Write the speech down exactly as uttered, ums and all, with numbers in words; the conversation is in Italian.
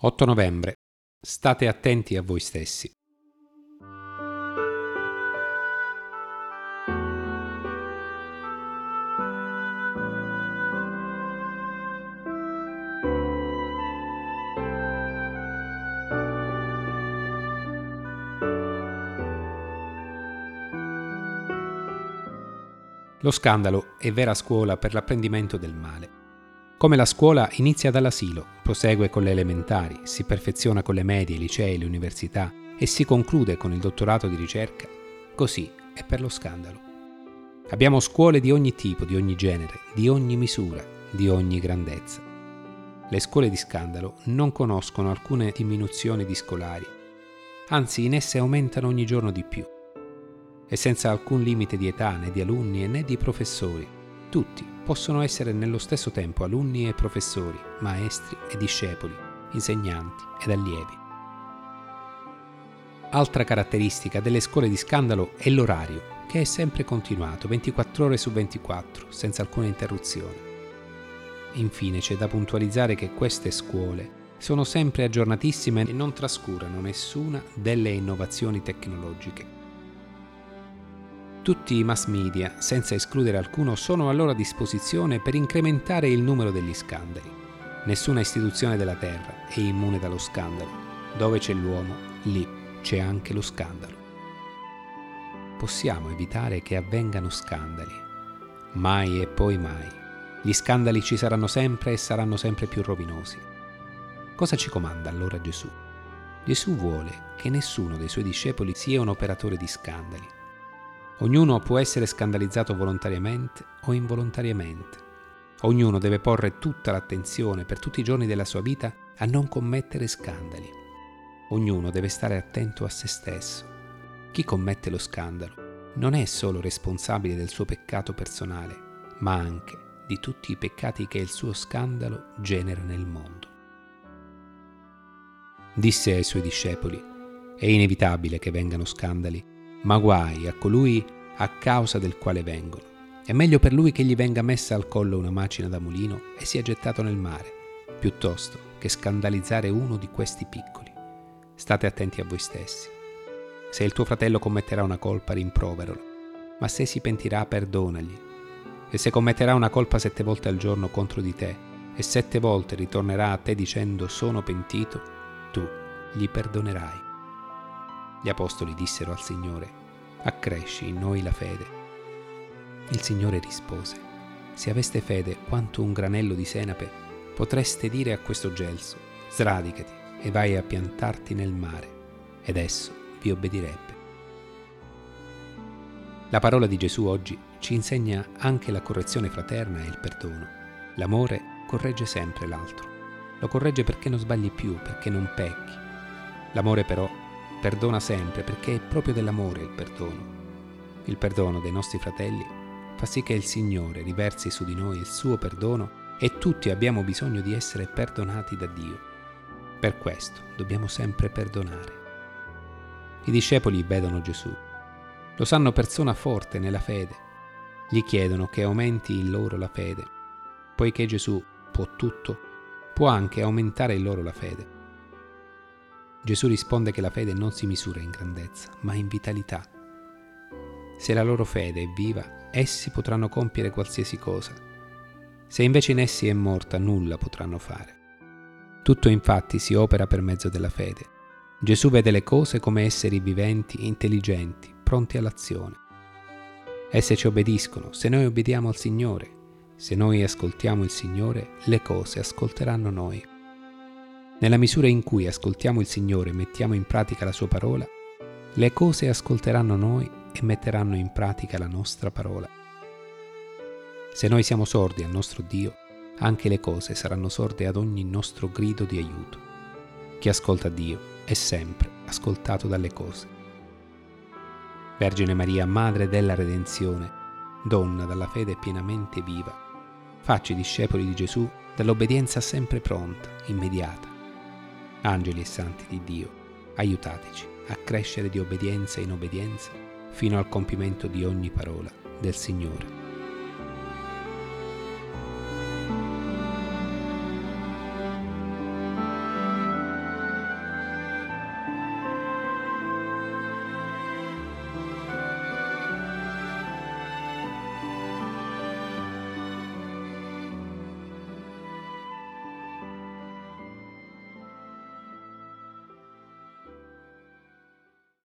otto novembre. State attenti a voi stessi. Lo scandalo è vera scuola per l'apprendimento del male. Come la scuola inizia dall'asilo, prosegue con le elementari, si perfeziona con le medie, i licei, le università e si conclude con il dottorato di ricerca, così è per lo scandalo. Abbiamo scuole di ogni tipo, di ogni genere, di ogni misura, di ogni grandezza. Le scuole di scandalo non conoscono alcune diminuzioni di scolari, anzi in esse aumentano ogni giorno di più. E senza alcun limite di età, né di alunni né di professori. Tutti possono essere nello stesso tempo alunni e professori, maestri e discepoli, insegnanti ed allievi. Altra caratteristica delle scuole di scandalo è l'orario, che è sempre continuato, ventiquattro ore su ventiquattro, senza alcuna interruzione. Infine c'è da puntualizzare che queste scuole sono sempre aggiornatissime e non trascurano nessuna delle innovazioni tecnologiche. Tutti i mass media, senza escludere alcuno, sono a loro disposizione per incrementare il numero degli scandali. Nessuna istituzione della Terra è immune dallo scandalo. Dove c'è l'uomo, lì c'è anche lo scandalo. Possiamo evitare che avvengano scandali. Mai e poi mai. Gli scandali ci saranno sempre e saranno sempre più rovinosi. Cosa ci comanda allora Gesù? Gesù vuole che nessuno dei suoi discepoli sia un operatore di scandali. Ognuno può essere scandalizzato volontariamente o involontariamente. Ognuno deve porre tutta l'attenzione per tutti i giorni della sua vita a non commettere scandali. Ognuno deve stare attento a se stesso. Chi commette lo scandalo non è solo responsabile del suo peccato personale, ma anche di tutti i peccati che il suo scandalo genera nel mondo. Disse ai suoi discepoli: è inevitabile che vengano scandali, ma guai a colui a causa del quale vengono. È meglio per lui che gli venga messa al collo una macina da mulino e sia gettato nel mare, piuttosto che scandalizzare uno di questi piccoli. State attenti a voi stessi. Se il tuo fratello commetterà una colpa, rimproveralo, ma se si pentirà, perdonagli. E se commetterà una colpa sette volte al giorno contro di te e sette volte ritornerà a te dicendo sono pentito, tu gli perdonerai. Gli apostoli dissero al Signore: accresci in noi la fede. Il Signore rispose: se aveste fede quanto un granello di senape, potreste dire a questo gelso: sradicati e vai a piantarti nel mare, ed esso vi obbedirebbe. La parola di Gesù oggi ci insegna anche la correzione fraterna e il perdono. L'amore corregge sempre l'altro. Lo corregge perché non sbagli più, perché non pecchi. L'amore però perdona sempre perché è proprio dell'amore il perdono. Il perdono dei nostri fratelli fa sì che il Signore riversi su di noi il suo perdono e tutti abbiamo bisogno di essere perdonati da Dio. Per questo dobbiamo sempre perdonare. I discepoli vedono Gesù, lo sanno persona forte nella fede, gli chiedono che aumenti in loro la fede. Poiché Gesù può tutto, può anche aumentare in loro la fede. Gesù risponde che la fede non si misura in grandezza, ma in vitalità. Se la loro fede è viva, essi potranno compiere qualsiasi cosa. Se invece in essi è morta, nulla potranno fare. Tutto infatti si opera per mezzo della fede. Gesù vede le cose come esseri viventi, intelligenti, pronti all'azione. Esse ci obbediscono se noi obbediamo al Signore. Se noi ascoltiamo il Signore, le cose ascolteranno noi. Nella misura in cui ascoltiamo il Signore e mettiamo in pratica la Sua parola, le cose ascolteranno noi e metteranno in pratica la nostra parola. Se noi siamo sordi al nostro Dio, anche le cose saranno sorde ad ogni nostro grido di aiuto. Chi ascolta Dio è sempre ascoltato dalle cose. Vergine Maria, Madre della Redenzione, donna dalla fede pienamente viva, facci discepoli di Gesù dall'obbedienza sempre pronta, immediata. Angeli e santi di Dio, aiutateci a crescere di obbedienza in obbedienza fino al compimento di ogni parola del Signore.